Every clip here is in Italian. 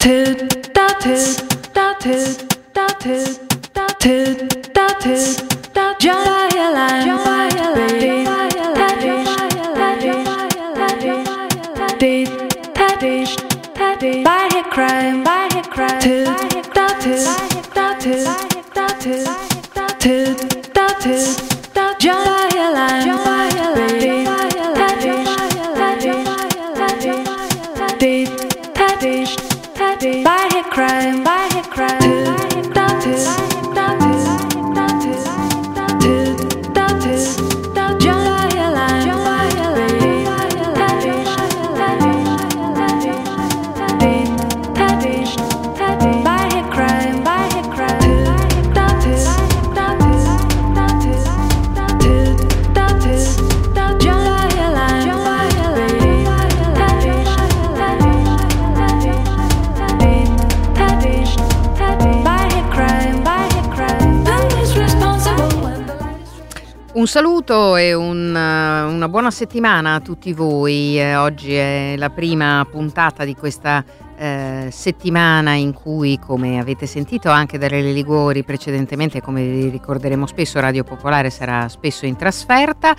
Un saluto e una buona settimana a tutti voi. Oggi è la prima puntata di questa settimana in cui, come avete sentito anche dalle Ligori precedentemente, come vi ricorderemo spesso, Radio Popolare sarà spesso in trasferta.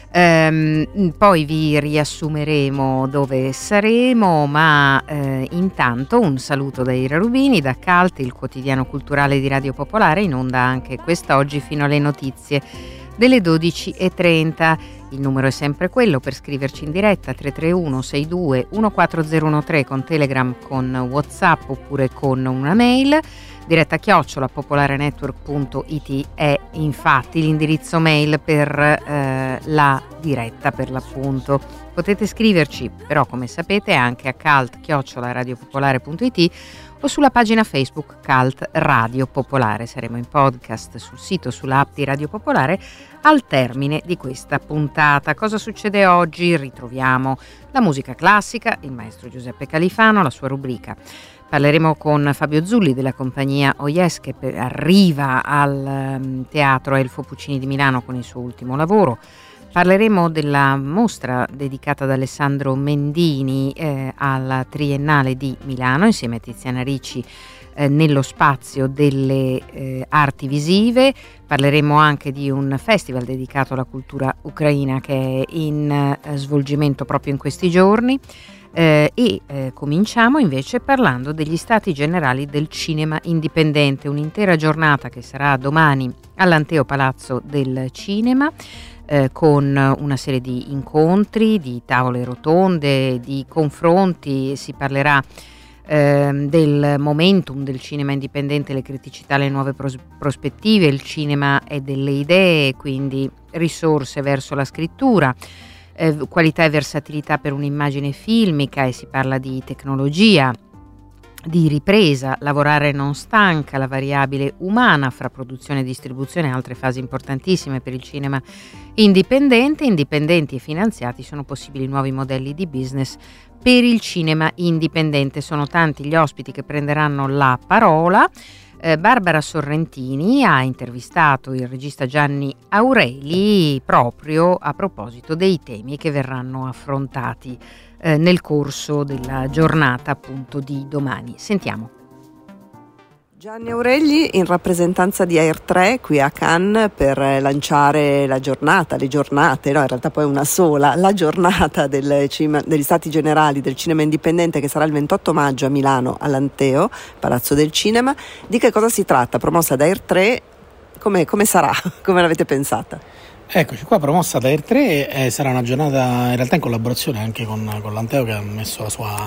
Poi vi riassumeremo dove saremo, ma intanto un saluto da Ira Rubini, da CALT, il quotidiano culturale di Radio Popolare, in onda anche quest'oggi fino alle notizie delle 12:30. Il numero è sempre quello per scriverci in diretta: 331 62 14013, con Telegram, con WhatsApp oppure con una mail. Diretta @popolarenetwork.it è infatti l'indirizzo mail per la diretta, per l'appunto. Potete scriverci però, come sapete, anche a cult@radiopopolare.it o sulla pagina Facebook Cult Radio Popolare. Saremo in podcast sul sito, sull'app di Radio Popolare al termine di questa puntata. Cosa succede oggi? Ritroviamo la musica classica, il maestro Giuseppe Califano, la sua rubrica. Parleremo con Fabio Zulli della compagnia Oyes, che arriva al Teatro Elfo Puccini di Milano con il suo ultimo lavoro. Parleremo della mostra dedicata ad Alessandro Mendini alla Triennale di Milano, insieme a Tiziana Ricci, nello spazio delle arti visive. Parleremo anche di un festival dedicato alla cultura ucraina che è in svolgimento proprio in questi giorni. Cominciamo invece parlando degli Stati Generali del Cinema Indipendente, un'intera giornata che sarà domani all'Anteo Palazzo del Cinema, con una serie di incontri, di tavole rotonde, di confronti. Si parlerà del momentum del cinema indipendente, le criticità, le nuove prospettive. Il cinema è delle idee, quindi risorse verso la scrittura, qualità e versatilità per un'immagine filmica, e si parla di tecnologia, di ripresa, lavorare non stanca, la variabile umana fra produzione e distribuzione, altre fasi importantissime per il cinema indipendente. Indipendenti e finanziati, sono possibili nuovi modelli di business per il cinema indipendente. Sono tanti gli ospiti che prenderanno la parola. Barbara Sorrentini ha intervistato il regista Gianni Aureli proprio a proposito dei temi che verranno affrontati nel corso della giornata appunto di domani. Sentiamo. Gianni Aureli in rappresentanza di Air 3 qui a Cannes per lanciare la giornata, le giornate, no, in realtà poi una sola, la giornata degli Stati Generali del Cinema Indipendente, che sarà il 28 maggio a Milano all'Anteo, Palazzo del Cinema. Di che cosa si tratta? Promossa da Air 3, come sarà? Come l'avete pensata? Eccoci qua, promossa da Air 3, sarà una giornata in realtà in collaborazione anche con l'Anteo, che ha messo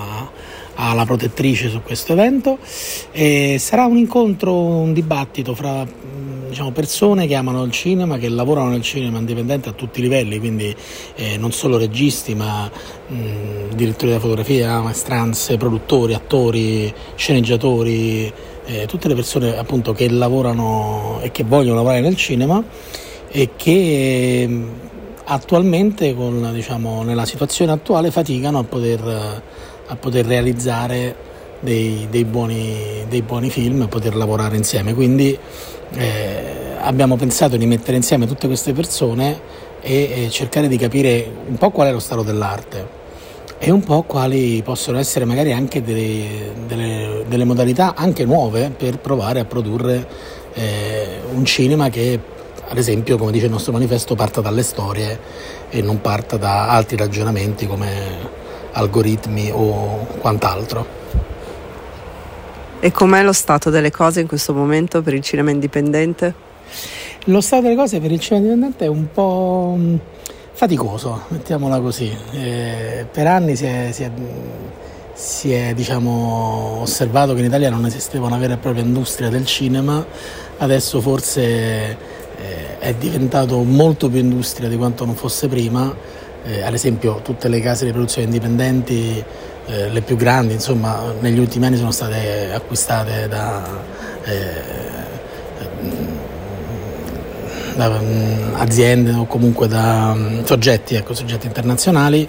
la protettrice su questo evento, e sarà un incontro, un dibattito fra persone che amano il cinema, che lavorano nel cinema indipendente a tutti i livelli, quindi non solo registi ma direttori della fotografia, maestranze, produttori, attori, sceneggiatori, tutte le persone appunto che lavorano e che vogliono lavorare nel cinema e che attualmente nella situazione attuale faticano a poter realizzare dei buoni film e poter lavorare insieme. Quindi abbiamo pensato di mettere insieme tutte queste persone e cercare di capire un po' qual è lo stato dell'arte. e un po' quali possono essere magari anche delle modalità anche nuove per provare a produrre un cinema che, ad esempio, come dice il nostro manifesto, parta dalle storie e non parta da altri ragionamenti come algoritmi o quant'altro. E com'è lo stato delle cose in questo momento per il cinema indipendente? Lo stato delle cose per il cinema indipendente è un po' faticoso, mettiamola così. Per anni si è diciamo, osservato che in Italia non esisteva una vera e propria industria del cinema, adesso forse è diventato molto più industria di quanto non fosse prima. Ad esempio tutte le case di produzione indipendenti, le più grandi, insomma, negli ultimi anni sono state acquistate da aziende o comunque da soggetti internazionali.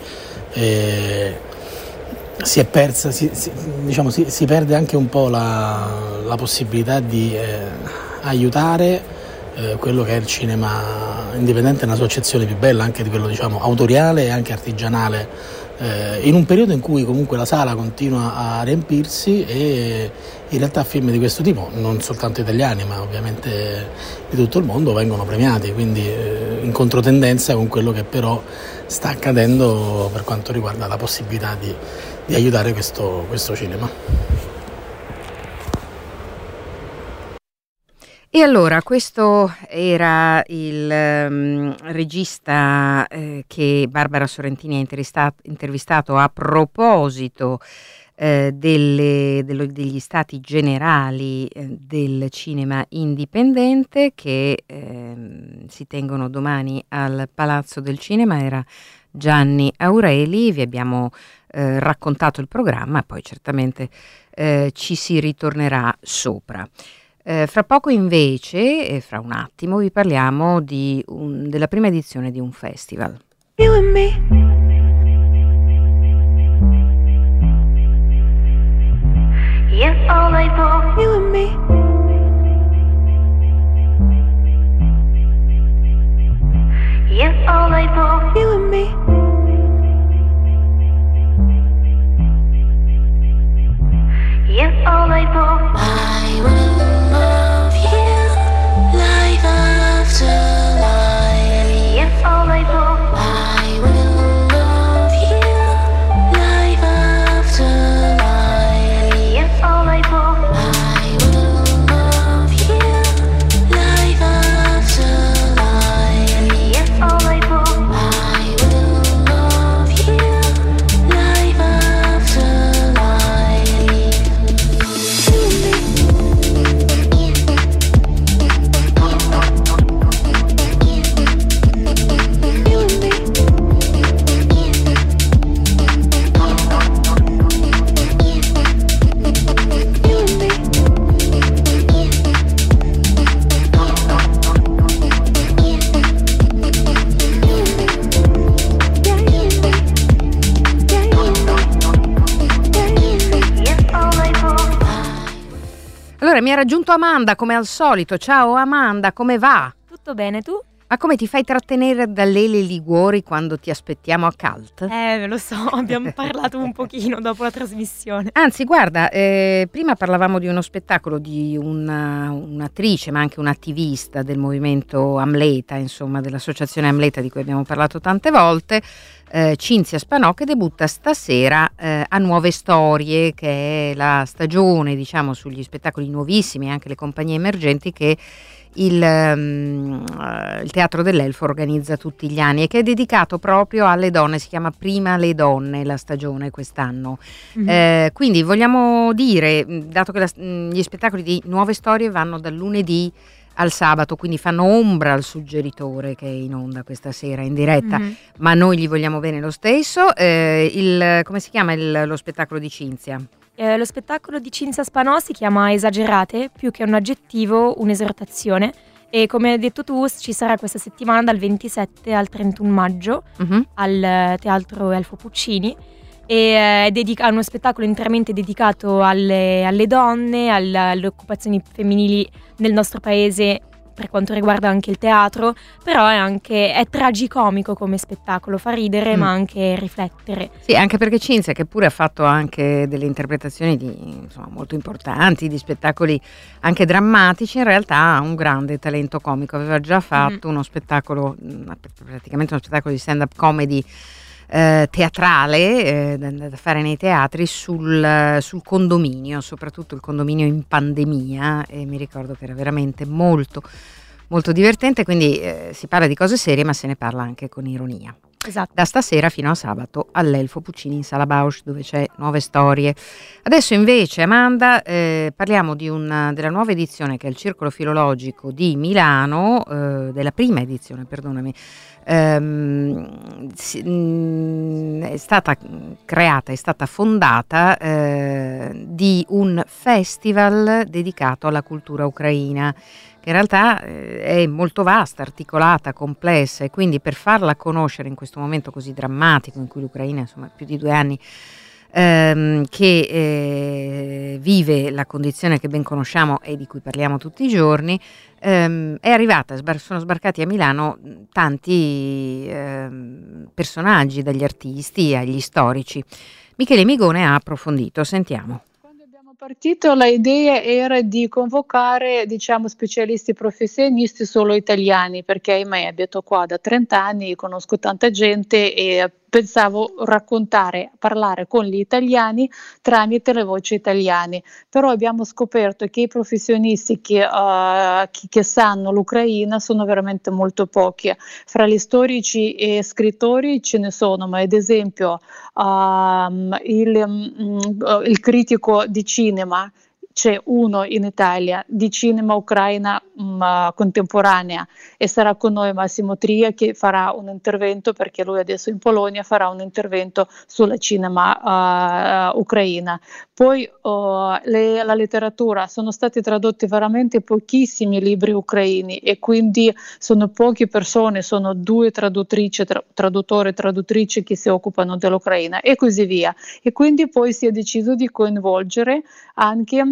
Si perde anche un po' la possibilità di aiutare quello che è il cinema indipendente nella sua accezione più bella, anche di quello diciamo autoriale e anche artigianale, in un periodo in cui comunque la sala continua a riempirsi e in realtà film di questo tipo, non soltanto italiani ma ovviamente di tutto il mondo, vengono premiati, quindi in controtendenza con quello che però sta accadendo per quanto riguarda la possibilità di aiutare questo cinema. E allora, questo era il regista che Barbara Sorrentini ha intervistato a proposito degli stati generali del cinema indipendente che si tengono domani al Palazzo del Cinema. Era Gianni Aureli, vi abbiamo raccontato il programma, poi certamente ci si ritornerà sopra. Fra poco invece, fra un attimo, vi parliamo della prima edizione di un festival. You and me. You all I want. You and me. You all I want. You and me. You all I want. I will love you, life after life. You all I want. I will love you, life after life. You all I want. I will love you, life after life. You all I want. I will love you, life after life. Allora, mi ha raggiunto Amanda come al solito. Ciao Amanda, come va? Tutto bene, tu? Ma come ti fai trattenere da Lele Liguori quando ti aspettiamo a Cult? Lo so, abbiamo parlato un pochino dopo la trasmissione. Anzi, guarda, prima parlavamo di uno spettacolo di un'attrice, ma anche un'attivista del movimento Amleta, insomma, dell'associazione Amleta di cui abbiamo parlato tante volte, Cinzia Spanò, che debutta stasera a Nuove Storie, che è la stagione, diciamo, sugli spettacoli nuovissimi e anche le compagnie emergenti che il Teatro dell'Elfo organizza tutti gli anni e che è dedicato proprio alle donne. Si chiama Prima le donne la stagione quest'anno. Quindi vogliamo dire, dato che gli spettacoli di Nuove Storie vanno dal lunedì al sabato, quindi fanno ombra al suggeritore che è in onda questa sera in diretta, ma noi gli vogliamo bene lo stesso. Come si chiama lo spettacolo di Cinzia? Lo spettacolo di Cinzia Spanò si chiama Esagerate, più che un aggettivo, un'esortazione, e come hai detto tu ci sarà questa settimana dal 27 al 31 maggio al Teatro Elfo Puccini, e è uno spettacolo interamente dedicato alle donne, alle occupazioni femminili nel nostro paese, per quanto riguarda anche il teatro, però è tragicomico come spettacolo, fa ridere ma anche riflettere. Sì, anche perché Cinzia, che pure ha fatto anche delle interpretazioni molto importanti, di spettacoli anche drammatici, in realtà ha un grande talento comico, aveva già fatto uno spettacolo, praticamente uno spettacolo di stand-up comedy teatrale da fare nei teatri sul condominio, soprattutto il condominio in pandemia, e mi ricordo che era veramente molto molto divertente, quindi si parla di cose serie ma se ne parla anche con ironia. Esatto. Da stasera fino a sabato all'Elfo Puccini in Sala Bausch, dove c'è Nuove Storie. Adesso invece, Amanda, parliamo della nuova edizione che è il Circolo Filologico di Milano, della prima edizione, perdonami. È stata creata, è stata fondata di un festival dedicato alla cultura ucraina, che in realtà è molto vasta, articolata, complessa, e quindi per farla conoscere in questo momento così drammatico in cui l'Ucraina, insomma, più di 2 anni che vive la condizione che ben conosciamo e di cui parliamo tutti i giorni, è arrivata, sono sbarcati a Milano tanti personaggi, dagli artisti agli storici. Michele Migone ha approfondito, sentiamo. Partito, la idea era di convocare, specialisti professionisti solo italiani, perché ahimè abito qua da 30 anni, conosco tanta gente e pensavo parlare con gli italiani tramite le voci italiane, però abbiamo scoperto che i professionisti che sanno l'Ucraina sono veramente molto pochi. Fra gli storici e scrittori ce ne sono, ma ad esempio il critico di cinema, c'è uno in Italia di cinema ucraina contemporanea, e sarà con noi Massimo Tria, che farà un intervento, perché lui adesso in Polonia farà un intervento sulla cinema ucraina. Poi la letteratura, sono stati tradotti veramente pochissimi libri ucraini e quindi sono poche persone, sono 2 traduttori e traduttrici che si occupano dell'Ucraina e così via. E quindi poi si è deciso di coinvolgere anche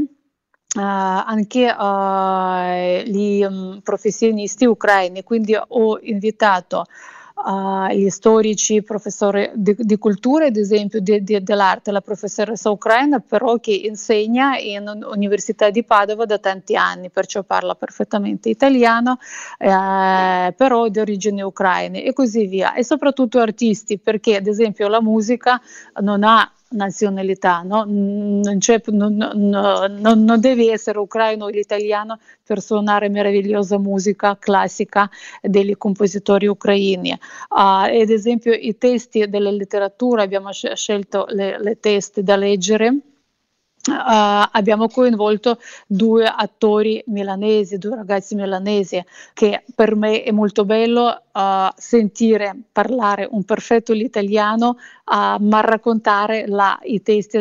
gli professionisti ucraini, quindi ho invitato gli storici, professori di cultura, ad esempio dell'arte, la professoressa ucraina però che insegna in Università di Padova da tanti anni, perciò parla perfettamente italiano, però di origini ucraine e così via, e soprattutto artisti, perché ad esempio la musica non ha nazionalità, no? Non devi essere ucraino o italiano per suonare meravigliosa musica classica degli compositori ucraini. Ad esempio i testi della letteratura, abbiamo scelto le testi da leggere. Abbiamo coinvolto 2 attori milanesi, 2 ragazzi milanesi, che per me è molto bello sentire parlare un perfetto l'italiano, ma raccontare i testi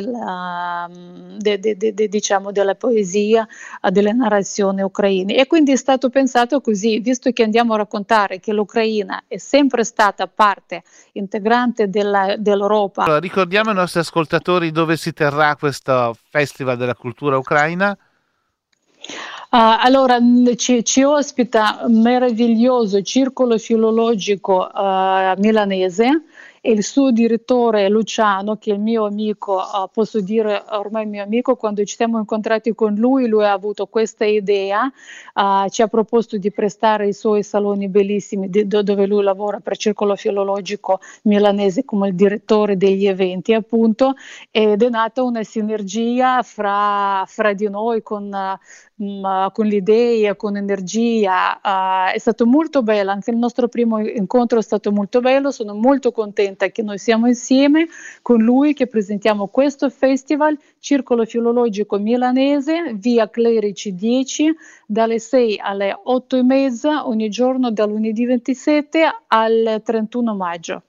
della poesia, delle narrazioni ucraine. E quindi è stato pensato così, visto che andiamo a raccontare che l'Ucraina è sempre stata parte integrante dell'Europa. Allora, ricordiamo ai nostri ascoltatori dove si terrà questo Festival della Cultura Ucraina. Allora ci ospita meraviglioso Circolo Filologico milanese, e il suo direttore Luciano, che è il mio amico, posso dire ormai mio amico, quando ci siamo incontrati con lui ha avuto questa idea, ci ha proposto di prestare i suoi saloni bellissimi dove lui lavora per Circolo Filologico milanese come il direttore degli eventi, appunto, ed è nata una sinergia fra di noi con l'idea, con energia. È stato molto bello, anche il nostro primo incontro è stato molto bello. Sono molto contenta che noi siamo insieme con lui, che presentiamo questo festival Circolo Filologico Milanese, via Clerici 10, dalle 6 alle 8:30 ogni giorno, da lunedì 27 al 31 maggio.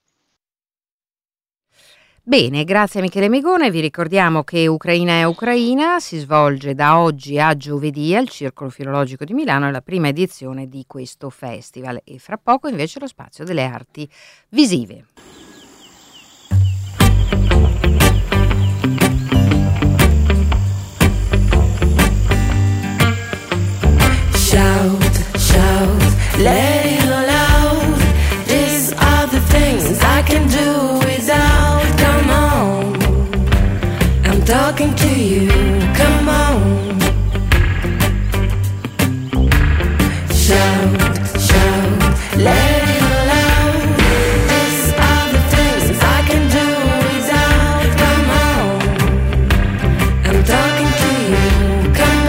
Bene, grazie a Michele Migone. Vi ricordiamo che Ucraina è Ucraina si svolge da oggi a giovedì al Circolo Filologico di Milano, è la prima edizione di questo festival, e fra poco invece lo spazio delle arti visive. Shout, talking to you, come on. Shout, shout, let it all out. These are the things I can do without, come on. I'm talking to you, come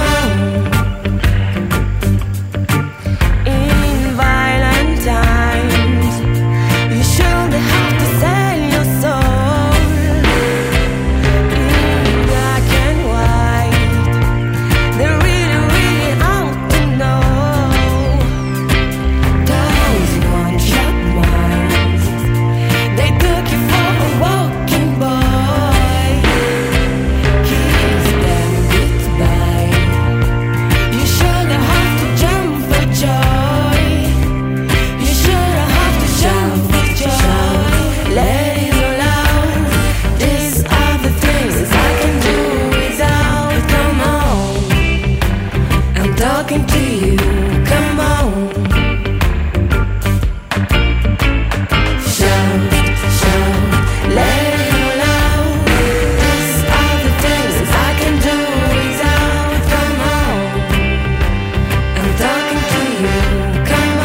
on. In violent times, you surely have to sell your soul. In black and white, they're really, really out to know. Those one-shot minds, they took you for a walking boy. Kiss them goodbye. You surely have to jump for joy. You surely have to jump for joy. Let it all out. These are the things I can do without. Come on, I'm talking to you. Come on. Shout, shout, let it all out. These are the things I can do without. Come on, I'm talking to you. Come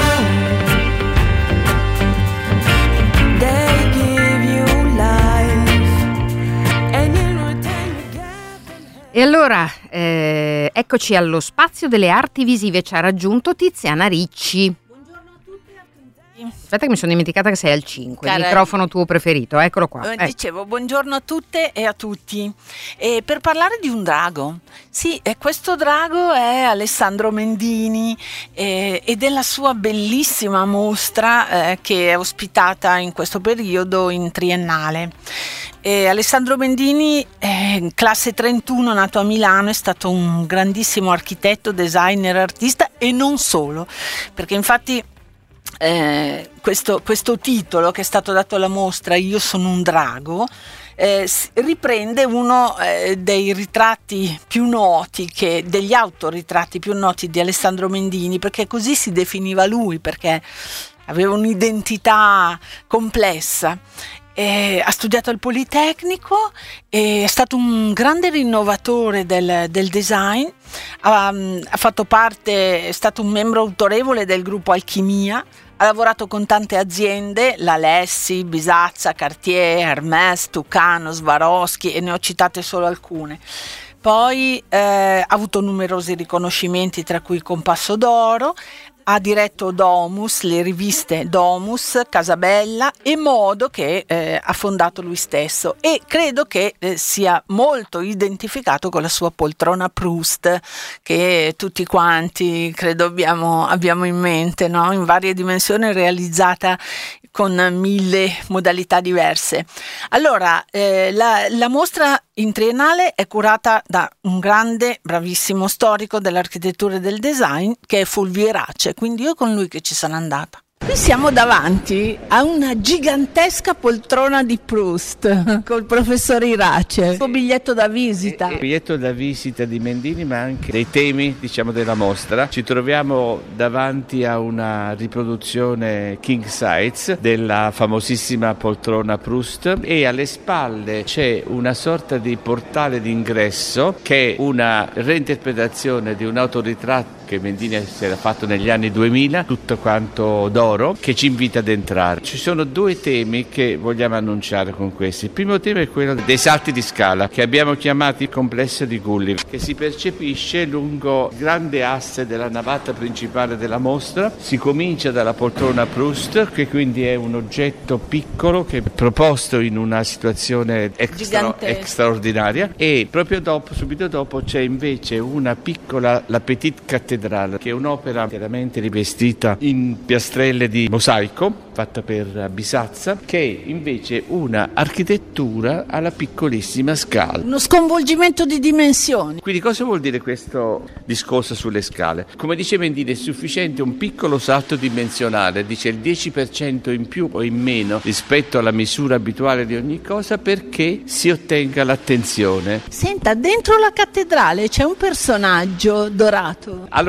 on. They give you life, and in return you get. E allora, eccoci allo spazio delle arti visive, ci ha raggiunto Tiziana Ricci. Aspetta che mi sono dimenticata che sei al 5, il Cara- microfono tuo preferito, eccolo qua. Dicevo buongiorno a tutte e a tutti. E per parlare di un drago, sì, e questo drago è Alessandro Mendini e della sua bellissima mostra che è ospitata in questo periodo in Triennale. Alessandro Mendini, classe 31, nato a Milano, è stato un grandissimo architetto, designer, artista e non solo, perché infatti questo titolo che è stato dato alla mostra, Io sono un drago, riprende uno dei ritratti più noti, degli autoritratti più noti di Alessandro Mendini, perché così si definiva lui, perché aveva un'identità complessa. Ha studiato al Politecnico, è stato un grande rinnovatore del design, ha fatto parte, è stato un membro autorevole del gruppo Alchimia, ha lavorato con tante aziende, la Lessi, Bisazza, Cartier, Hermès, Tucano, Swarovski, e ne ho citate solo alcune. Poi ha avuto numerosi riconoscimenti, tra cui Compasso d'Oro. Ha diretto Domus, le riviste Domus, Casabella e Modo, che ha fondato lui stesso, e credo che sia molto identificato con la sua poltrona Proust, che tutti quanti credo abbiamo in mente, no? In varie dimensioni, realizzata con 1000 modalità diverse. Allora, la mostra in Triennale è curata da un grande, bravissimo storico dell'architettura e del design, che è Fulvio Irace, quindi io con lui che ci sono andata. Qui siamo davanti a una gigantesca poltrona di Proust col professor Irace, il suo biglietto da visita. Il biglietto da visita di Mendini, ma anche dei temi, diciamo, della mostra. Ci troviamo davanti a una riproduzione king size della famosissima poltrona Proust, e alle spalle c'è una sorta di portale d'ingresso che è una reinterpretazione di un autoritratto che Mendini si era fatto negli anni 2000, tutto quanto d'oro, che ci invita ad entrare. Ci sono due temi che vogliamo annunciare con questi. Il primo tema è quello dei salti di scala, che abbiamo chiamato il complesso di Gulliver, che si percepisce lungo il grande asse della navata principale della mostra. Si comincia dalla poltrona Proust, che quindi è un oggetto piccolo che è proposto in una situazione straordinaria, e proprio dopo, subito dopo, c'è invece una piccola, la Petite Cathédrale, che è un'opera interamente rivestita in piastrelle di mosaico, fatta per Bisazza, che è invece una architettura alla piccolissima scala. Uno sconvolgimento di dimensioni. Quindi cosa vuol dire questo discorso sulle scale? Come dice Mendini, è sufficiente un piccolo salto dimensionale, dice il 10% in più o in meno rispetto alla misura abituale di ogni cosa, perché si ottenga l'attenzione. Senta, dentro la cattedrale c'è un personaggio dorato. Allora,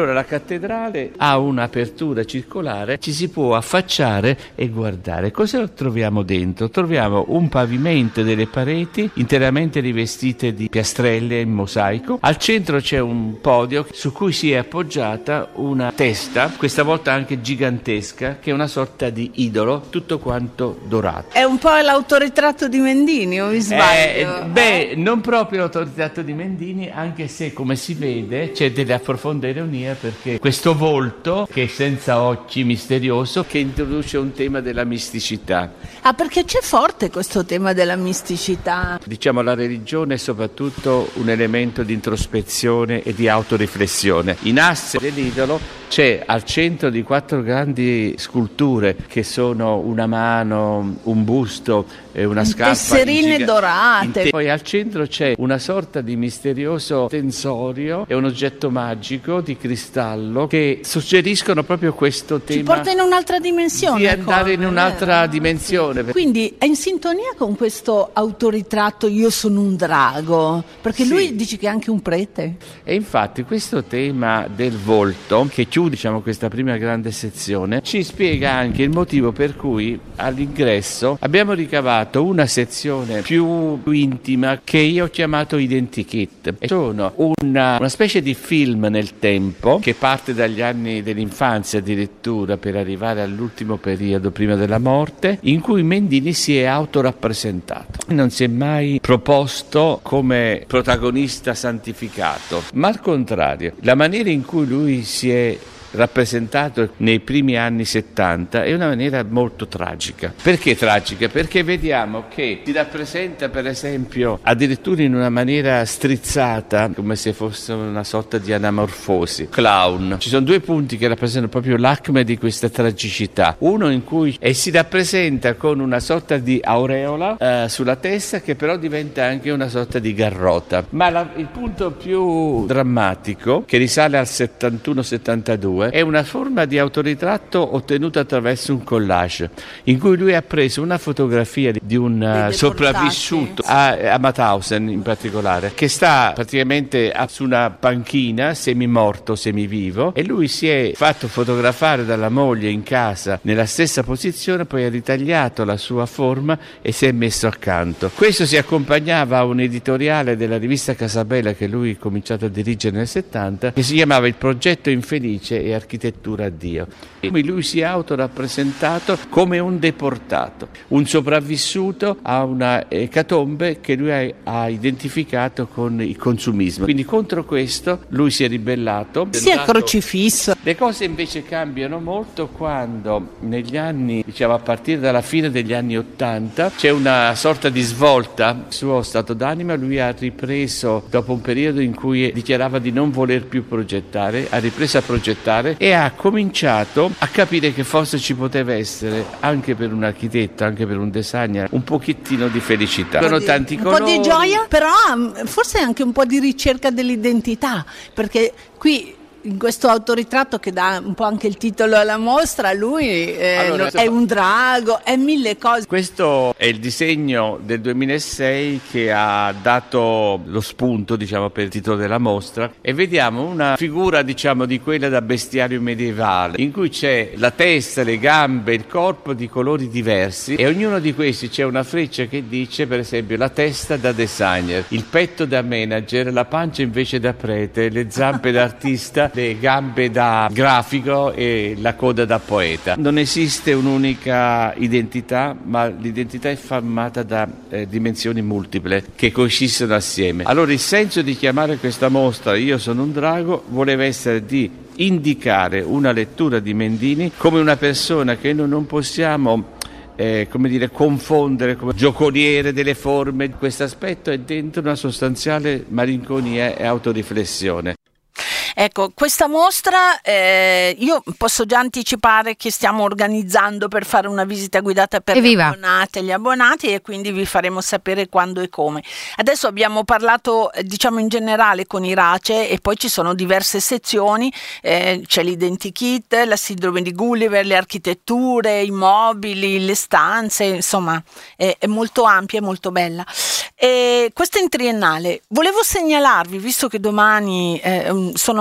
Allora la cattedrale ha un'apertura circolare, ci si può affacciare e guardare. Cosa troviamo dentro? Troviamo un pavimento, delle pareti interamente rivestite di piastrelle in mosaico. Al centro c'è un podio su cui si è appoggiata una testa, questa volta anche gigantesca, che è una sorta di idolo, tutto quanto dorato. È un po' l'autoritratto di Mendini, o mi sbaglio? Non proprio l'autoritratto di Mendini, anche se come si vede c'è delle profonde ironie, perché questo volto, che è senza occhi, misterioso, che introduce un tema della misticità. Ah, perché c'è forte questo tema della misticità? Diciamo, la religione è soprattutto un elemento di introspezione e di autoriflessione. In asse dell'idolo c'è al centro di 4 grandi sculture, che sono una mano, un busto e una scarpa tesserine dorate. Poi al centro c'è una sorta di misterioso tensorio e un oggetto magico di cristallo che suggeriscono proprio questo tema. Ci porta in un'altra dimensione. Di andare in un'altra dimensione. Quindi è in sintonia con questo autoritratto "io sono un drago", perché lui dice che è anche un prete. E infatti questo tema del volto, che chiude questa prima grande sezione, ci spiega anche il motivo per cui all'ingresso abbiamo ricavato una sezione più intima che io ho chiamato Identikit. Sono una specie di film nel tempo che parte dagli anni dell'infanzia addirittura per arrivare all'ultimo periodo prima della morte, in cui Mendini si è autorappresentato. Non si è mai proposto come protagonista santificato, ma al contrario, la maniera in cui lui si è rappresentato nei primi anni 70 è una maniera molto tragica. Perché tragica? Perché vediamo che si rappresenta, per esempio, addirittura in una maniera strizzata, come se fosse una sorta di anamorfosi, clown. Ci sono 2 punti che rappresentano proprio l'acme di questa tragicità. Uno in cui si rappresenta con una sorta di aureola sulla testa, che però diventa anche una sorta di garrota. Ma il punto più drammatico, che risale al 71-72, è una forma di autoritratto ottenuta attraverso un collage, in cui lui ha preso una fotografia di un sopravvissuto, a Mauthausen in particolare, che sta praticamente su una panchina, semimorto, semivivo, e lui si è fatto fotografare dalla moglie in casa nella stessa posizione, poi ha ritagliato la sua forma e si è messo accanto. Questo si accompagnava a un editoriale della rivista Casabella che lui ha cominciato a dirigere nel 70, che si chiamava Il progetto infelice e architettura a Dio. E lui si è autorappresentato come un deportato, un sopravvissuto a una ecatombe che lui ha identificato con il consumismo. Quindi contro questo lui si è ribellato. Si è crocifisso. Le cose invece cambiano molto quando negli anni, a partire dalla fine degli anni 80, c'è una sorta di svolta sul suo stato d'anima. Lui ha ripreso, dopo un periodo in cui dichiarava di non voler più progettare, ha ripreso a progettare e ha cominciato a capire che forse ci poteva essere, anche per un architetto, anche per un designer, un pochettino di felicità. Tanti colori, po' di gioia, però forse anche un po' di ricerca dell'identità, perché qui in questo autoritratto, che dà un po' anche il titolo alla mostra, lui è un drago, è 1000 cose. Questo è il disegno del 2006 che ha dato lo spunto, per il titolo della mostra, e vediamo una figura, di quella da bestiario medievale, in cui c'è la testa, le gambe, il corpo di colori diversi, e ognuno di questi c'è una freccia che dice, per esempio, la testa da designer, il petto da manager, la pancia invece da prete, le zampe da artista, le gambe da grafico e la coda da poeta. Non esiste un'unica identità, ma l'identità è formata da dimensioni multiple che coesistono assieme. Allora il senso di chiamare questa mostra "Io sono un drago" voleva essere di indicare una lettura di Mendini come una persona che noi non possiamo confondere come giocoliere delle forme. Questo aspetto è dentro una sostanziale malinconia e autoriflessione. Ecco, questa mostra io posso già anticipare che stiamo organizzando per fare una visita guidata per gli abbonati, e quindi vi faremo sapere quando e come. Adesso abbiamo parlato in generale con Irace, e poi ci sono diverse sezioni, c'è l'identikit, la sindrome di Gulliver, le architetture, i mobili, le stanze, insomma è molto ampia e molto bella. E questa è in triennale. Volevo segnalarvi, visto che domani sono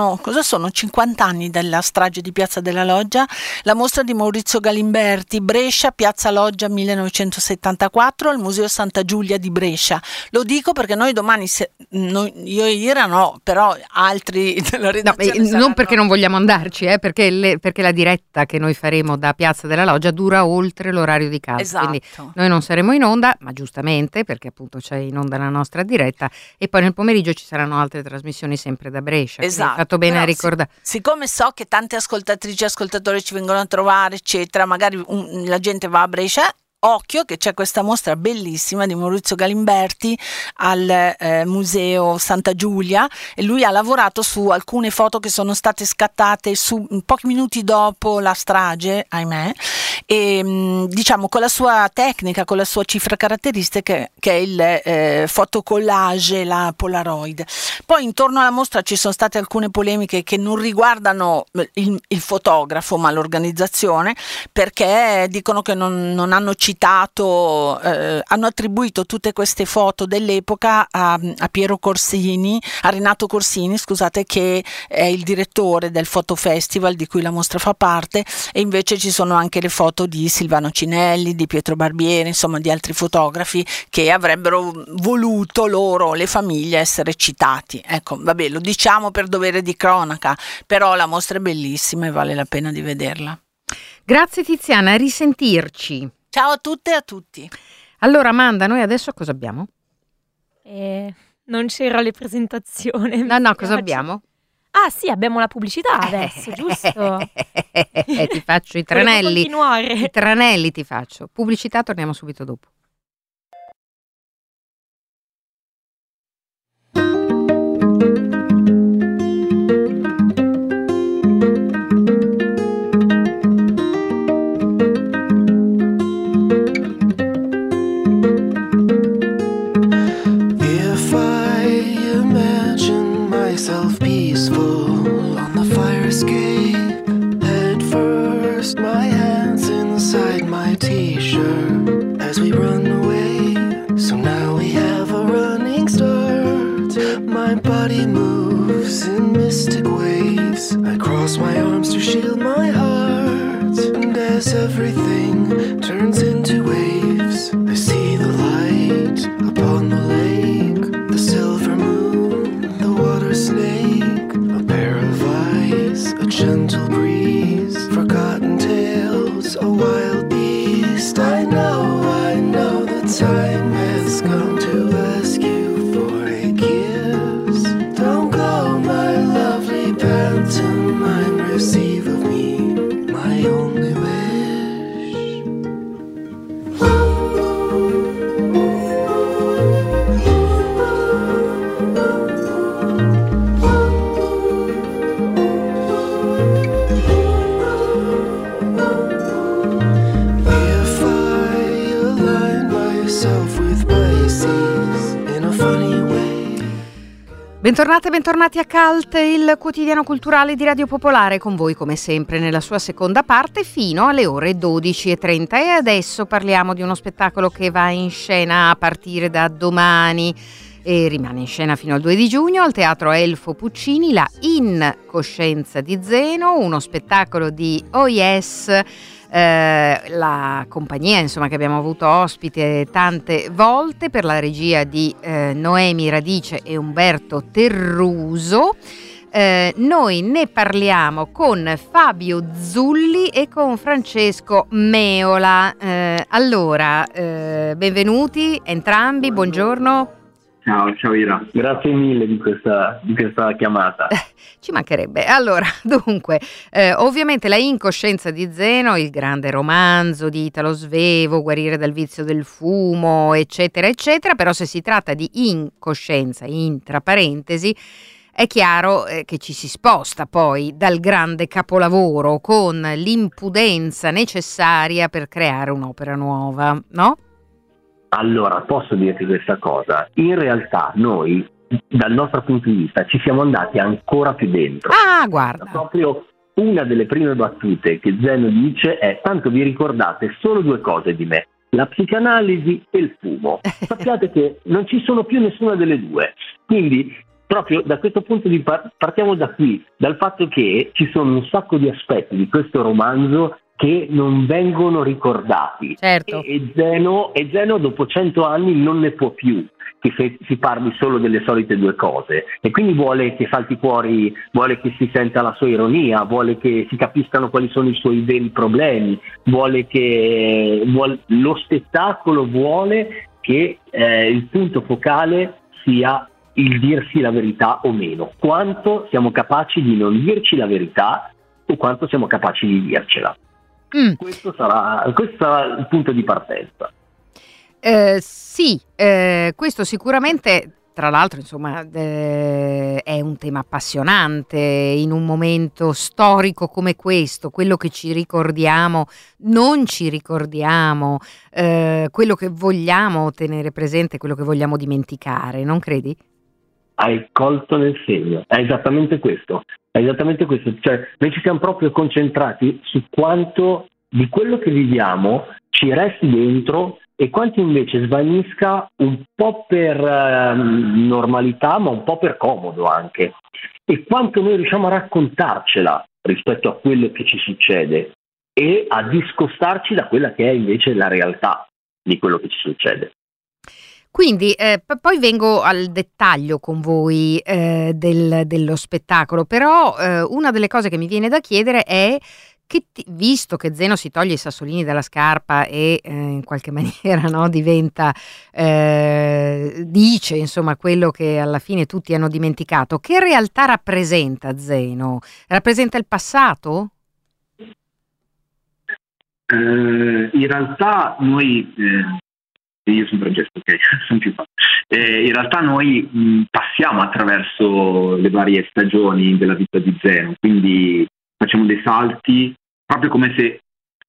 cosa sono 50 anni dalla strage di Piazza della Loggia, la mostra di Maurizio Galimberti, Brescia, Piazza Loggia 1974 al Museo Santa Giulia di Brescia. Lo dico perché noi domani, io e Ira no, però altri della redazione non perché non vogliamo andarci, perché la diretta che noi faremo da Piazza della Loggia dura oltre l'orario di casa. Esatto. Quindi noi non saremo in onda, ma giustamente, perché appunto c'è in onda la nostra diretta, e poi nel pomeriggio ci saranno altre trasmissioni sempre da Brescia. Esatto. Hai fatto bene a ricordare. Siccome so che tante ascoltatrici e ascoltatori ci vengono a trovare, eccetera, magari la gente va a Brescia, occhio che c'è questa mostra bellissima di Maurizio Galimberti al Museo Santa Giulia, e lui ha lavorato su alcune foto che sono state scattate pochi minuti dopo la strage, ahimè, e diciamo con la sua tecnica, con la sua cifra caratteristica che è il fotocollage, la Polaroid. Poi intorno alla mostra ci sono state alcune polemiche che non riguardano il fotografo ma l'organizzazione, perché dicono che non hanno citato, hanno attribuito tutte queste foto dell'epoca a Piero Corsini, a Renato Corsini, scusate, che è il direttore del Fotofestival di cui la mostra fa parte, e invece ci sono anche le foto di Silvano Cinelli, di Pietro Barbieri, insomma di altri fotografi che avrebbero voluto loro, le famiglie, essere citati. Ecco, vabbè, lo diciamo per dovere di cronaca, però la mostra è bellissima e vale la pena di vederla. Grazie Tiziana, a risentirci. Ciao a tutte e a tutti. Allora Amanda, noi adesso cosa abbiamo? Non c'era le presentazioni. No, cosa abbiamo? Ah sì, abbiamo la pubblicità adesso, giusto? Ti faccio i tranelli. Continuare. I tranelli ti faccio. Pubblicità, torniamo subito dopo. If I imagine myself peaceful on the fire escape, head first, my hands inside my t-shirt as we run away. So now we have a running start. My body moves in mystic waves. I cross my arms to shield my heart. And as everything turns into waves, I see the light upon the lake, the silver moon, the water snake, a pair of eyes, a gentle breeze, forgotten tales, a wild beast. I know the time has come to ask you for a kiss. Don't go, my lovely pantomime, receive of me my only wish. If I align myself with Pisces in a funny way. Bentornate e bentornati a Cult, il quotidiano culturale di Radio Popolare, con voi come sempre nella sua seconda parte fino alle ore 12:30. E adesso parliamo di uno spettacolo che va in scena a partire da domani e rimane in scena fino al 2 di giugno al Teatro Elfo Puccini, la Incoscienza di Zeno, uno spettacolo di Oh Yes, la compagnia insomma che abbiamo avuto ospite tante volte, per la regia di Noemi Radice e Umberto Terruso. Noi ne parliamo con Fabio Zulli e con Francesco Meola. Allora, benvenuti entrambi, buongiorno. Ciao Ira, grazie mille di questa chiamata. Ci mancherebbe. Allora, dunque, ovviamente la Incoscienza di Zeno, il grande romanzo di Italo Svevo, Guarire dal vizio del fumo, eccetera, eccetera, però se si tratta di incoscienza, tra parentesi, è chiaro che ci si sposta poi dal grande capolavoro con l'impudenza necessaria per creare un'opera nuova, no? Allora, posso dirti questa cosa? In realtà noi, dal nostro punto di vista, ci siamo andati ancora più dentro. Ah, guarda. Proprio una delle prime battute che Zeno dice è: tanto vi ricordate solo due cose di me, la psicanalisi e il fumo. Sappiate che non ci sono più nessuna delle due. Quindi proprio da questo punto di partiamo da qui, dal fatto che ci sono un sacco di aspetti di questo romanzo che non vengono ricordati. Certo. E Zeno dopo 100 anni non ne può più che si parli solo delle solite due cose, e quindi vuole che salti fuori, vuole che si senta la sua ironia, vuole che si capiscano quali sono i suoi veri problemi, lo spettacolo vuole che il punto focale sia il dirsi la verità o meno, quanto siamo capaci di non dirci la verità o quanto siamo capaci di dircela. Questo sarà il punto di partenza. Sì, questo sicuramente, tra l'altro, insomma, è un tema appassionante in un momento storico come questo. Quello che ci ricordiamo, non ci ricordiamo, quello che vogliamo tenere presente, quello che vogliamo dimenticare, non credi? Hai colto nel segno, è esattamente questo. Cioè, noi ci siamo proprio concentrati su quanto di quello che viviamo ci resti dentro e quanto invece svanisca un po' per normalità, ma un po' per comodo anche, e quanto noi riusciamo a raccontarcela rispetto a quello che ci succede e a discostarci da quella che è invece la realtà di quello che ci succede. Quindi poi vengo al dettaglio con voi dello spettacolo, però una delle cose che mi viene da chiedere è che visto che Zeno si toglie i sassolini dalla scarpa e in qualche maniera, no, diventa, dice insomma quello che alla fine tutti hanno dimenticato, che realtà rappresenta Zeno? Rappresenta il passato? In realtà noi, io sono Francesco, ok, sono più facile. In realtà noi passiamo attraverso le varie stagioni della vita di Zeno, quindi facciamo dei salti proprio come se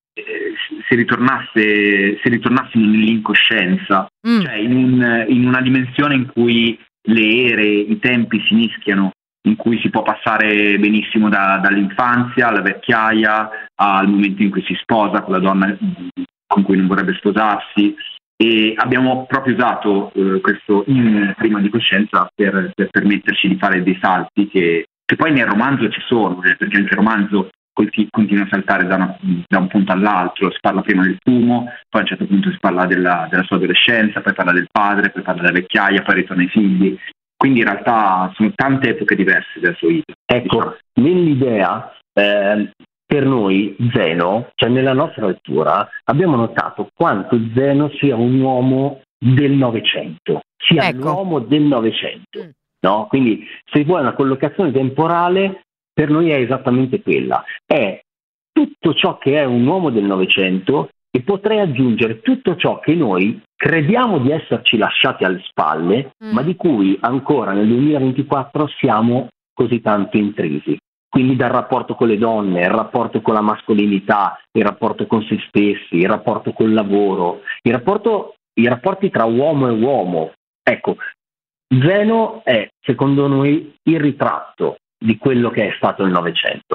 ritornassimo nell'incoscienza, cioè in una dimensione in cui le ere, i tempi si mischiano, in cui si può passare benissimo dall'infanzia alla vecchiaia al momento in cui si sposa con la donna con cui non vorrebbe sposarsi, e abbiamo proprio usato questo prima di coscienza per permetterci di fare dei salti che poi nel romanzo ci sono, perché anche il romanzo continua a saltare da un punto all'altro. Si parla prima del fumo, poi a un certo punto si parla della sua adolescenza, poi parla del padre, poi parla della vecchiaia, poi ritorna ai figli, quindi in realtà sono tante epoche diverse della sua vita. Ecco, nell'idea per noi Zeno, cioè nella nostra lettura, abbiamo notato quanto Zeno sia un uomo del Novecento, l'uomo del Novecento, no? Quindi se vuoi una collocazione temporale, per noi è esattamente quella, è tutto ciò che è un uomo del Novecento, e potrei aggiungere tutto ciò che noi crediamo di esserci lasciati alle spalle, ma di cui ancora nel 2024 siamo così tanto intrisi. Quindi dal rapporto con le donne, il rapporto con la mascolinità, il rapporto con se stessi, il rapporto col lavoro, i rapporti tra uomo e uomo. Ecco, Zeno è, secondo noi, il ritratto di quello che è stato il Novecento.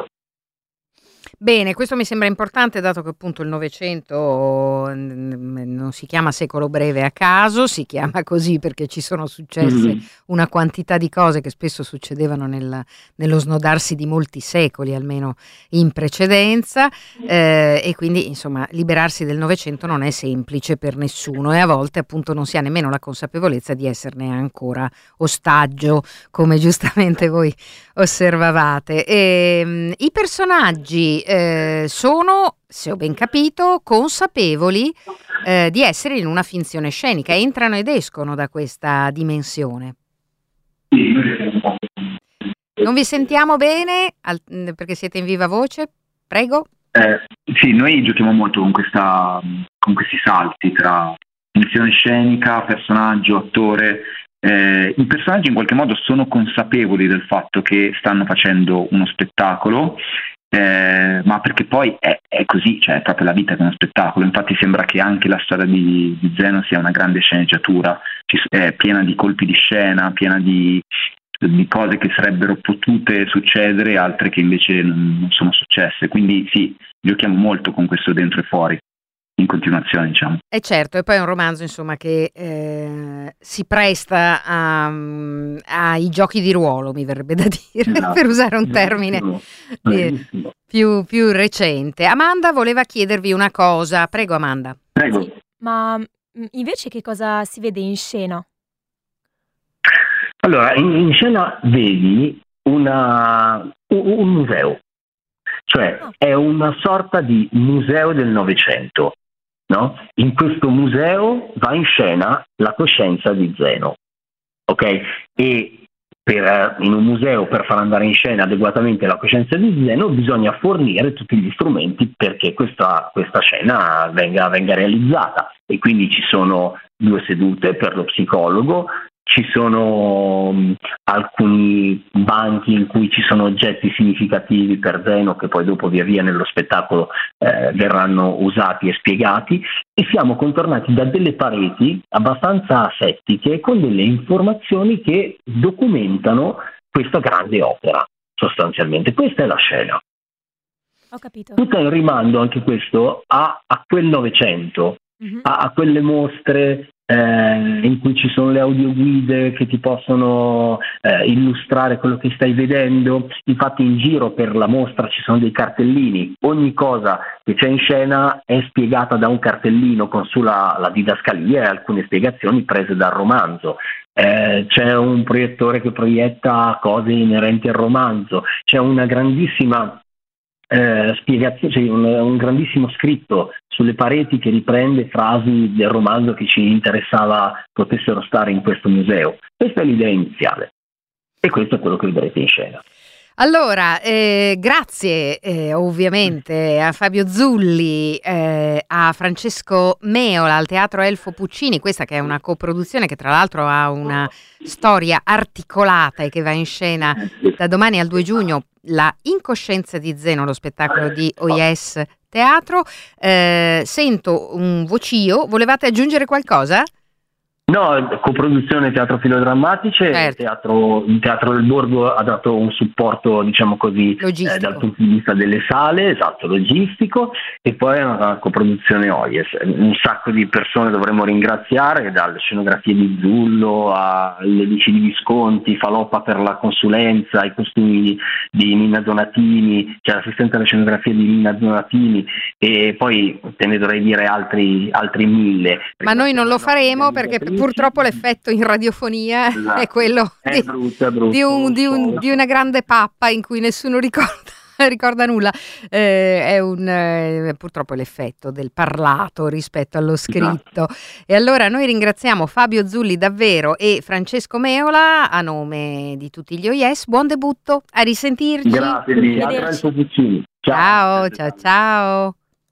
Bene, questo mi sembra importante, dato che appunto il Novecento non si chiama secolo breve a caso, si chiama così perché ci sono successe una quantità di cose che spesso succedevano nello snodarsi di molti secoli, almeno in precedenza, e quindi insomma liberarsi del Novecento non è semplice per nessuno, e a volte appunto non si ha nemmeno la consapevolezza di esserne ancora ostaggio, come giustamente voi osservavate. I personaggi sono, se ho ben capito, consapevoli di essere in una finzione scenica, entrano ed escono da questa dimensione. Non vi sentiamo bene perché siete in viva voce? Prego. Sì, noi giochiamo molto con questi salti tra finzione scenica, personaggio, attore. I personaggi in qualche modo sono consapevoli del fatto che stanno facendo uno spettacolo, ma perché poi è così, cioè è proprio la vita che è uno spettacolo. Infatti sembra che anche la storia di Zeno sia una grande sceneggiatura, è piena di colpi di scena, piena di cose che sarebbero potute succedere, altre che invece non sono successe. Quindi sì, giochiamo molto con questo dentro e fuori. in continuazione, diciamo. E certo, e poi è un romanzo insomma che si presta ai giochi di ruolo, mi verrebbe da dire, Esatto. per usare un termine Bravissimo. più recente. Amanda voleva chiedervi una cosa, prego Amanda. Prego. Sì, ma invece che cosa si vede in scena? Allora, in scena vedi un museo, cioè è una sorta di museo del Novecento, no? In questo museo va in scena la coscienza di Zeno, ok? E in un museo, per far andare in scena adeguatamente la coscienza di Zeno, bisogna fornire tutti gli strumenti perché questa scena venga realizzata. E quindi ci sono 2 sedute per lo psicologo, ci sono alcuni banchi in cui ci sono oggetti significativi per Zeno che poi dopo via via nello spettacolo verranno usati e spiegati, e siamo contornati da delle pareti abbastanza asettiche con delle informazioni che documentano questa grande opera, sostanzialmente. Questa è la scena. Ho capito. Tutto in rimando anche questo a quel Novecento, a quelle mostre in cui ci sono le audioguide che ti possono illustrare quello che stai vedendo. Infatti in giro per la mostra ci sono dei cartellini, ogni cosa che c'è in scena è spiegata da un cartellino con sulla didascalia e alcune spiegazioni prese dal romanzo. C'è un proiettore che proietta cose inerenti al romanzo, c'è una grandissima spiegazione, cioè un grandissimo scritto sulle pareti che riprende frasi del romanzo che ci interessava potessero stare in questo museo. Questa è l'idea iniziale e questo è quello che vedrete in scena. Allora, grazie ovviamente a Fabio Zulli, a Francesco Meola, al Teatro Elfo Puccini, questa che è una coproduzione che tra l'altro ha una storia articolata e che va in scena da domani al 2 giugno, La incoscienza di Zeno, lo spettacolo di OIS Teatro. Sento un vocio, volevate aggiungere qualcosa? No, coproduzione Teatro Filodrammatice, certo. il Teatro del Borgo ha dato un supporto, diciamo così, dal punto di vista delle sale, esatto, logistico, e poi è una coproduzione OIES. Un sacco di persone dovremmo ringraziare, dalle scenografie di Zullo alle luci di Visconti, Faloppa per la consulenza, i costumi di Nina Donatini, c'è l'assistente alla scenografia di Nina Donatini, e poi te ne dovrei dire altri 1000. Ma noi non lo faremo perché purtroppo l'effetto in radiofonia è quello di una grande pappa in cui nessuno ricorda nulla. È purtroppo l'effetto del parlato rispetto allo scritto. E allora noi ringraziamo Fabio Zulli davvero e Francesco Meola a nome di tutti gli OIS. Buon debutto, a risentirci. Grazie. Ciao, ciao, ciao.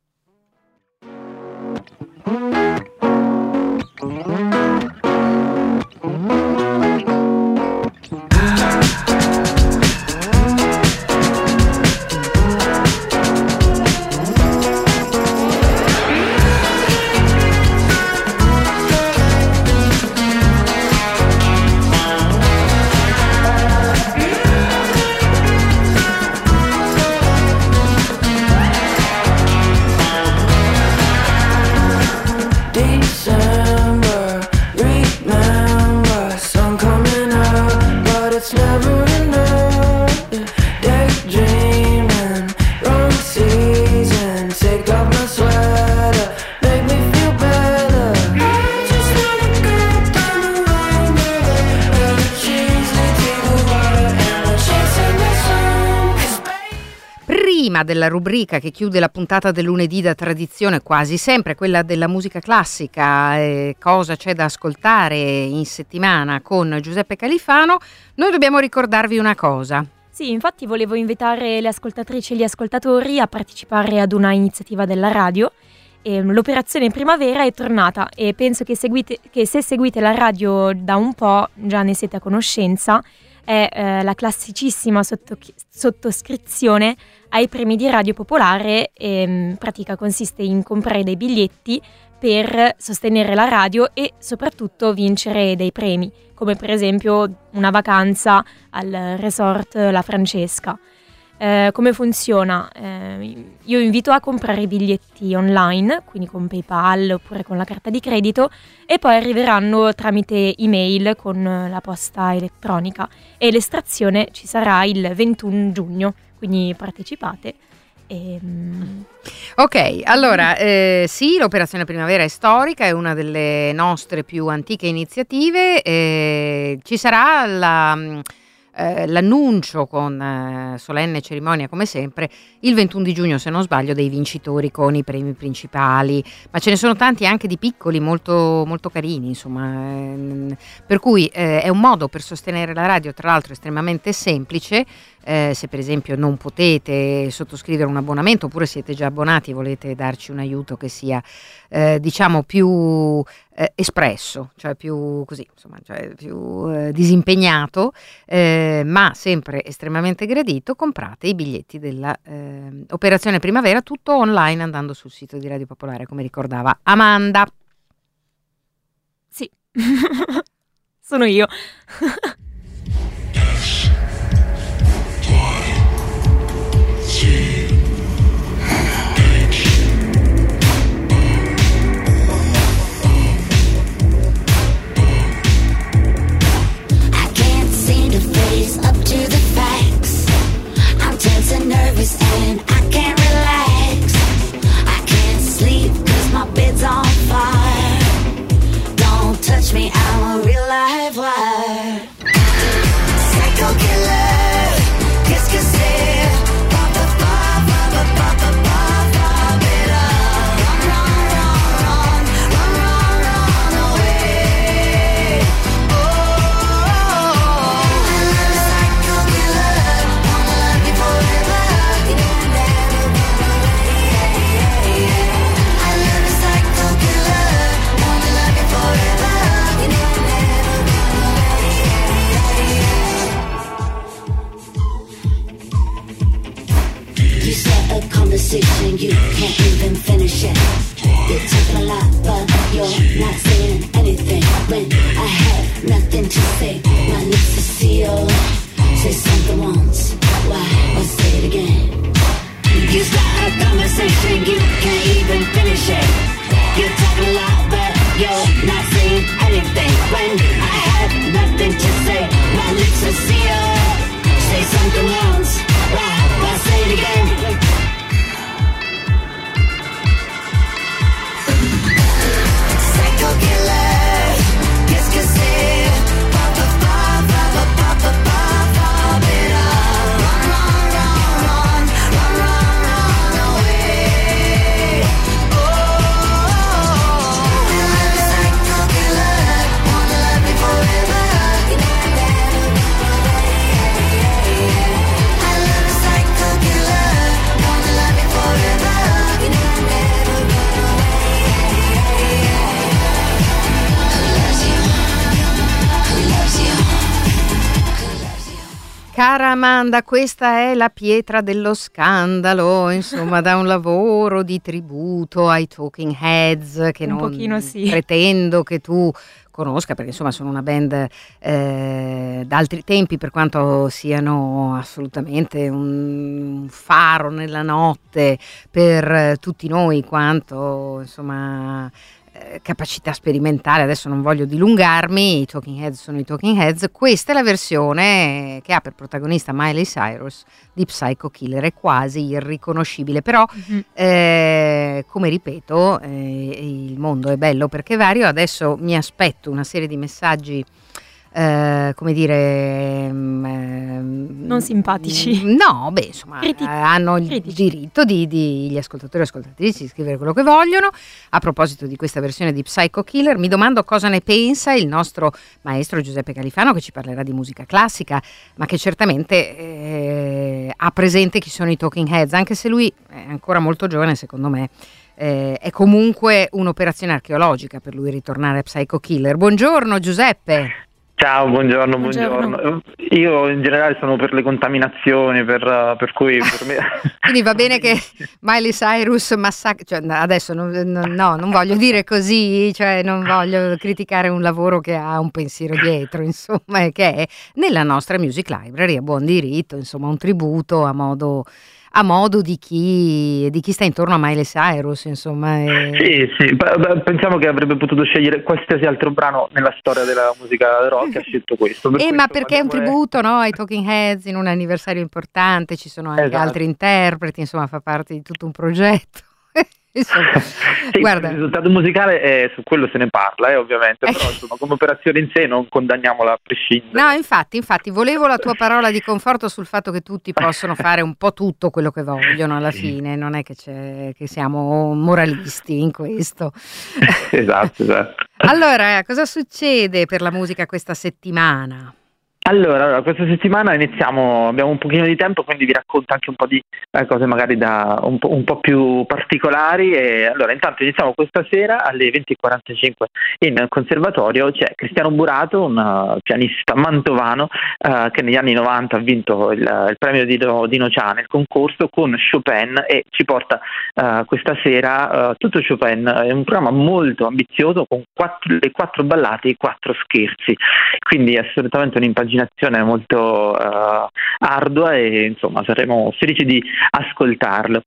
Della rubrica che chiude la puntata del lunedì da tradizione, quasi sempre quella della musica classica, cosa c'è da ascoltare in settimana con Giuseppe Califano, noi dobbiamo ricordarvi una cosa. Sì, infatti volevo invitare le ascoltatrici e gli ascoltatori a partecipare ad una iniziativa della radio. L'operazione Primavera è tornata e penso che se seguite la radio da un po' già ne siete a conoscenza. È la classicissima sottoscrizione ai premi di Radio Popolare. In pratica consiste in comprare dei biglietti per sostenere la radio e soprattutto vincere dei premi, come per esempio una vacanza al resort La Francesca. Come funziona? Io invito a comprare i biglietti online, quindi con PayPal oppure con la carta di credito, e poi arriveranno tramite email con la posta elettronica, e l'estrazione ci sarà il 21 giugno, quindi partecipate. Ok, allora sì, l'Operazione Primavera è storica, è una delle nostre più antiche iniziative. Ci sarà l'annuncio con solenne cerimonia come sempre il 21 di giugno, se non sbaglio, dei vincitori con i premi principali, ma ce ne sono tanti anche di piccoli molto, molto carini, insomma, per cui è un modo per sostenere la radio, tra l'altro estremamente semplice. Se per esempio non potete sottoscrivere un abbonamento, oppure siete già abbonati e volete darci un aiuto che sia diciamo più espresso, cioè più così, insomma, cioè più disimpegnato, ma sempre estremamente gradito, comprate i biglietti della Operazione Primavera, tutto online andando sul sito di Radio Popolare, come ricordava Amanda. Sì, sono io. Up to the facts. I'm tense and nervous and I can't relax. I can't sleep 'cause my bed's on fire. Don't touch me, I'm a real live wire. Psycho killer, qu'est-ce que c'est? Pop, pop, pop, pop, pop, pop, pop, pop it up. Run, run, run, run, run, run, run away. You set a conversation, you can't even finish it. You're talking a lot, but you're not saying anything. When I have nothing to say, my lips are sealed. Say something once, why say it again? You start a conversation, you can't even finish it. You're talking a lot, but you're not saying anything. When I have nothing to say, my lips are sealed. Say something once, why say it again? Psycho killer, qu'est-ce que c'est? Pop, pop, pop, pop, pop, pop, pop, pop it up. Run, run, run, run, run, run, run away. Psycho killer, wanna love me forever. I love a psycho killer, wanna love me forever. Cara Amanda, questa è la pietra dello scandalo, insomma, da un lavoro di tributo ai Talking Heads che Un non pochino sì. pretendo che tu conosca, perché insomma sono una band d'altri tempi, per quanto siano assolutamente un faro nella notte per tutti noi, quanto insomma capacità sperimentale. Adesso non voglio dilungarmi, i Talking Heads sono i Talking Heads. Questa è la versione che ha per protagonista Miley Cyrus di Psycho Killer, è quasi irriconoscibile, però come ripeto, il mondo è bello perché vario. Adesso mi aspetto una serie di messaggi come dire non simpatici. No, beh, insomma, hanno il diritto di gli ascoltatori e ascoltatrici di scrivere quello che vogliono. A proposito di questa versione di Psycho Killer, mi domando cosa ne pensa il nostro maestro Giuseppe Califano, che ci parlerà di musica classica, ma che certamente ha presente chi sono i Talking Heads, anche se lui è ancora molto giovane, secondo me. È comunque un'operazione archeologica per lui ritornare a Psycho Killer. Buongiorno Giuseppe. Ciao, buongiorno. Io in generale sono per le contaminazioni, per cui per me... Quindi va bene che Miley Cyrus cioè, adesso non voglio dire così, cioè non voglio criticare un lavoro che ha un pensiero dietro, insomma, e che è nella nostra Music Library a buon diritto, insomma, un tributo a modo di chi sta intorno a Miley Cyrus, insomma. Sì, pensiamo che avrebbe potuto scegliere qualsiasi altro brano nella storia della musica rock, ha scelto questo. Ma perché è un tributo, no, ai Talking Heads in un anniversario importante, ci sono anche altri interpreti, insomma, fa parte di tutto un progetto. Insomma, sì, guarda. Il risultato musicale su quello se ne parla, ovviamente, però insomma, come operazione in sé non condanniamola a prescindere. No, infatti, volevo la tua parola di conforto sul fatto che tutti possono fare un po' tutto quello che vogliono alla fine, non è che siamo moralisti in questo. Esatto. Allora, cosa succede per la musica questa settimana? Allora, questa settimana abbiamo un pochino di tempo, quindi vi racconto anche un po' di cose magari un po' più particolari. E allora, intanto iniziamo questa sera alle 20:45 in conservatorio. C'è Cristiano Burato, un pianista mantovano che negli anni 90 ha vinto il premio di Dino Cià nel concorso con Chopin e ci porta questa sera tutto Chopin. È un programma molto ambizioso con le 4 ballate e 4 scherzi, quindi è assolutamente un'impaginazione molto ardua e insomma saremo felici di ascoltarlo.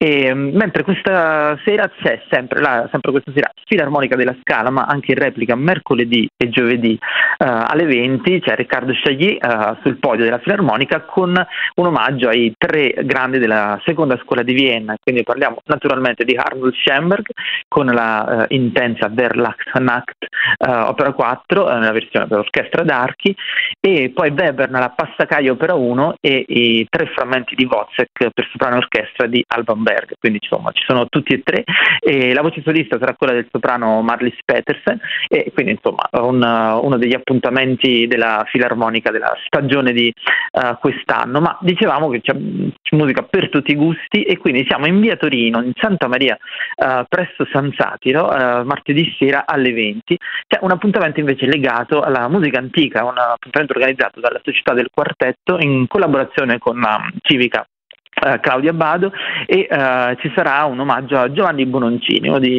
Mentre questa sera c'è sempre questa sera Filarmonica della Scala, ma anche in replica mercoledì e giovedì alle 20 c'è Riccardo Chailly sul podio della Filarmonica con un omaggio ai 3 grandi della seconda scuola di Vienna, quindi parliamo naturalmente di Arnold Schoenberg con la intensa Weihnacht opera 4 nella versione per orchestra d'archi, e poi Weber nella Passacaglia opera 1 e i 3 frammenti di Wozzeck per soprano e orchestra di Alban Berg, quindi insomma ci sono tutti e 3, e la voce solista sarà quella del soprano Marlis Petersen, e quindi insomma uno degli appuntamenti della Filarmonica della stagione di quest'anno. Ma dicevamo che c'è musica per tutti i gusti, e quindi siamo in via Torino, in Santa Maria presso San Satiro, martedì sera alle 20. C'è un appuntamento invece legato alla musica antica, un appuntamento organizzato dalla Società del Quartetto in collaborazione con la Civica Claudia Bado, e ci sarà un omaggio a Giovanni Bononcini, uno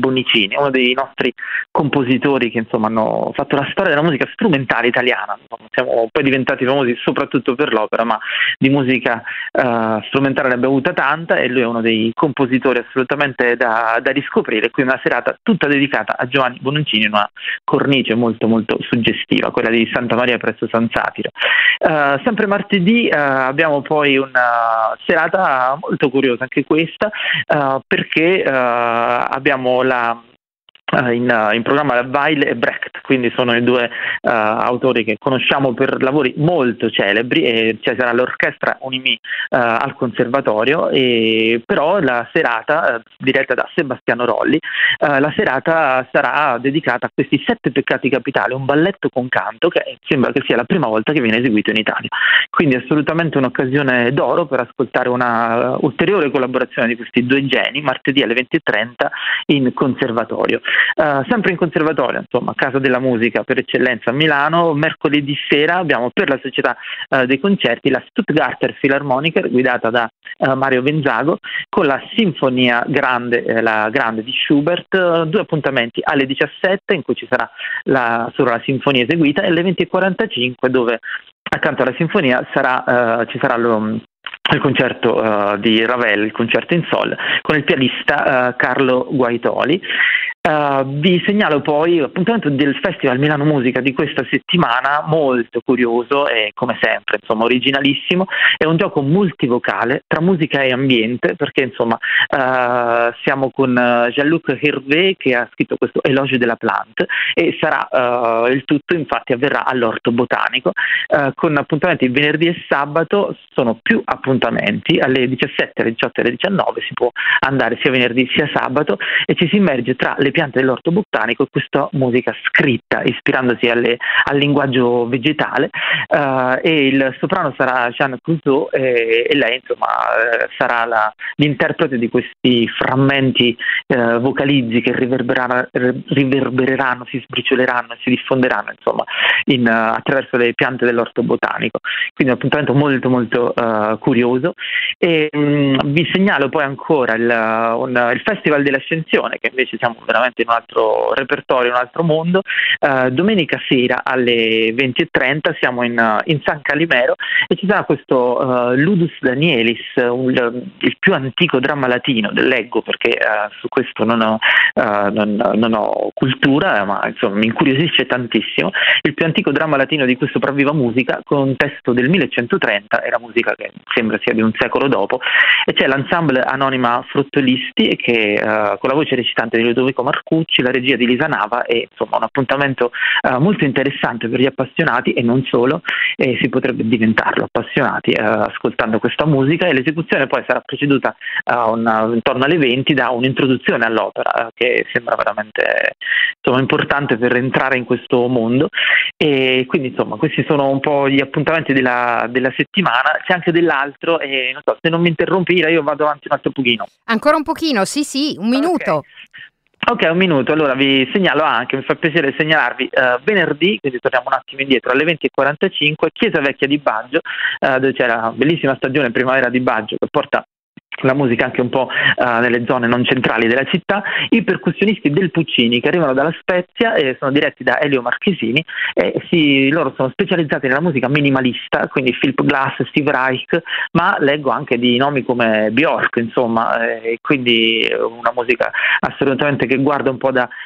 dei nostri compositori che insomma hanno fatto la storia della musica strumentale italiana. Siamo poi diventati famosi soprattutto per l'opera, ma di musica strumentale ne abbiamo avuta tanta, e lui è uno dei compositori assolutamente da riscoprire, quindi una serata tutta dedicata a Giovanni Bononcini, una cornice molto molto suggestiva, quella di Santa Maria presso San Satiro. Sempre martedì abbiamo poi una serata molto curiosa anche questa, perché abbiamo in programma Weill e Brecht, quindi sono i 2 autori che conosciamo per lavori molto celebri, e ci sarà l'orchestra Unimì al conservatorio, e però la serata diretta da Sebastiano Rolli, la serata sarà dedicata a questi 7 peccati capitali, un balletto con canto che sembra che sia la prima volta che viene eseguito in Italia, quindi assolutamente un'occasione d'oro per ascoltare una ulteriore collaborazione di questi 2 geni, martedì alle 20:30 in conservatorio. Sempre in conservatorio, insomma, casa della musica per eccellenza a Milano, mercoledì sera abbiamo per la Società dei Concerti la Stuttgarter Philharmoniker guidata da Mario Benzago con la Sinfonia Grande, la Grande di Schubert, 2 appuntamenti alle 17 in cui ci sarà solo la sinfonia eseguita, e alle 20:45 dove accanto alla sinfonia ci sarà il concerto di Ravel, il concerto in sol, con il pianista Carlo Guaitoli. Vi segnalo poi l'appuntamento del Festival Milano Musica di questa settimana, molto curioso e come sempre insomma originalissimo. È un gioco multivocale tra musica e ambiente, perché insomma siamo con Jean-Luc Hervé che ha scritto questo Elogio de la Plante, e sarà il tutto infatti avverrà all'Orto Botanico con appuntamenti venerdì e sabato. Sono più appuntamenti alle 17, alle 18 e alle 19, si può andare sia venerdì sia sabato, e ci si immerge tra le piante dell'orto botanico e questa musica scritta ispirandosi al linguaggio vegetale, e il soprano sarà Jeanne Clouseau, e lei insomma sarà l'interprete di questi frammenti vocalizzi che riverbereranno, si sbricioleranno e si diffonderanno insomma attraverso le piante dell'orto botanico. Quindi un appuntamento molto molto curioso. E vi segnalo poi ancora il Festival dell'Ascensione, che invece siamo veramente in un altro repertorio, un altro mondo. Domenica sera alle 20:30 siamo in San Calimero e ci sarà questo Ludus Danielis, il più antico dramma latino, leggo perché su questo non ho cultura, ma insomma mi incuriosisce tantissimo. Il più antico dramma latino di cui sopravviva musica, con un testo del 1130, e la musica che sembra sia di un secolo dopo, e c'è l'ensemble Anonima Fruttolisti che con la voce recitante di Ludovico Marcucci, la regia di Lisa Nava, e insomma un appuntamento molto interessante per gli appassionati e non solo, e si potrebbe diventarlo appassionati ascoltando questa musica. E l'esecuzione poi sarà preceduta intorno alle 20 da un'introduzione all'opera che sembra veramente importante per entrare in questo mondo. E quindi insomma questi sono un po' gli appuntamenti della settimana. C'è anche dell'altro e non so, se non mi interrompi io vado avanti un altro pochino. Ancora un pochino, sì, un minuto. Ok, un minuto. Allora vi segnalo anche, mi fa piacere segnalarvi, venerdì, quindi torniamo un attimo indietro, alle 20:45, Chiesa Vecchia di Baggio, dove c'è la bellissima stagione primavera di Baggio che porta la musica anche un po' nelle zone non centrali della città. I percussionisti del Puccini, che arrivano dalla Spezia e sono diretti da Elio Marchesini, e loro sono specializzati nella musica minimalista, quindi Philip Glass, Steve Reich, ma leggo anche di nomi come Bjork, insomma, e quindi una musica assolutamente che guarda un po'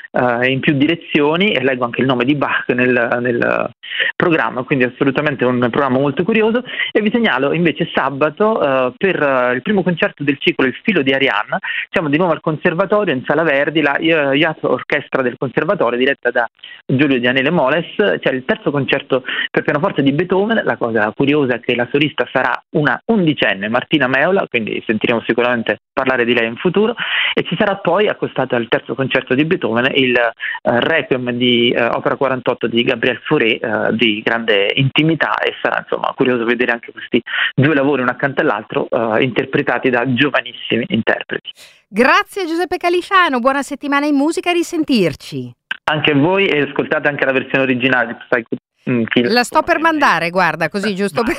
in più direzioni, e leggo anche il nome di Bach nel programma, quindi assolutamente un programma molto curioso. E vi segnalo invece sabato per il primo concerto del ciclo Il filo di Arianna. Siamo di nuovo al Conservatorio in Sala Verdi, la Yacht Orchestra del Conservatorio diretta da Giulio Dianele Moles. C'è il terzo concerto per pianoforte di Beethoven. La cosa curiosa è che la solista sarà una undicenne, Martina Meola, quindi sentiremo sicuramente parlare di lei in futuro. E ci sarà poi, accostato al terzo concerto di Beethoven, il Requiem di Opera 48 di Gabriel Fauré, di grande intimità, e sarà insomma curioso vedere anche questi due lavori uno accanto all'altro, interpretati da giovanissimi interpreti. Grazie Giuseppe Califano, buona settimana in musica, a risentirci. Anche voi, e ascoltate anche la versione originale di Psycho. La sto per mandare, guarda, così giusto per...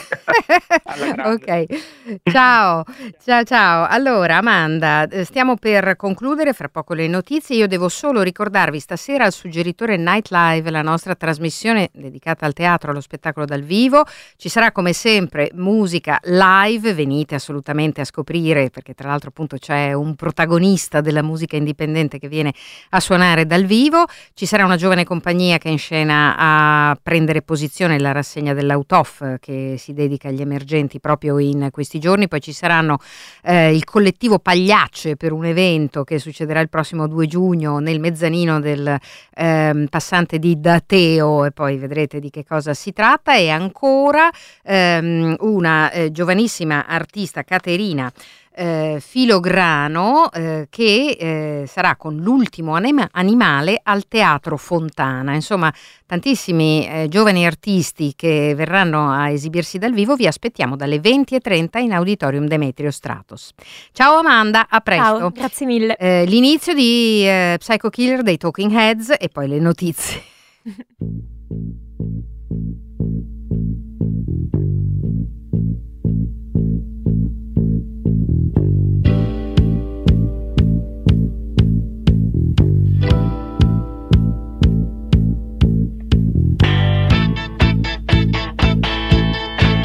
Ok, ciao. Allora Amanda, stiamo per concludere, fra poco le notizie. Io devo solo ricordarvi stasera al Suggeritore Night Live, la nostra trasmissione dedicata al teatro, allo spettacolo dal vivo. Ci sarà come sempre musica live, venite assolutamente a scoprire, perché tra l'altro appunto c'è un protagonista della musica indipendente che viene a suonare dal vivo. Ci sarà una giovane compagnia che è in scena a prendere posizione, la rassegna dell'Autof che si dedica agli emergenti proprio in questi giorni. Poi ci saranno il collettivo Pagliacce per un evento che succederà il prossimo 2 giugno nel mezzanino del passante di Dateo, e poi vedrete di che cosa si tratta. E ancora una giovanissima artista, Caterina Filograno, che sarà con L'ultimo animale al Teatro Fontana. Insomma, tantissimi giovani artisti che verranno a esibirsi dal vivo. Vi aspettiamo dalle 20:30 in Auditorium Demetrio Stratos. Ciao Amanda, a presto. Ciao, grazie mille. L'inizio di Psycho Killer dei Talking Heads e poi le notizie.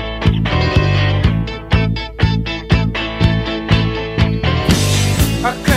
I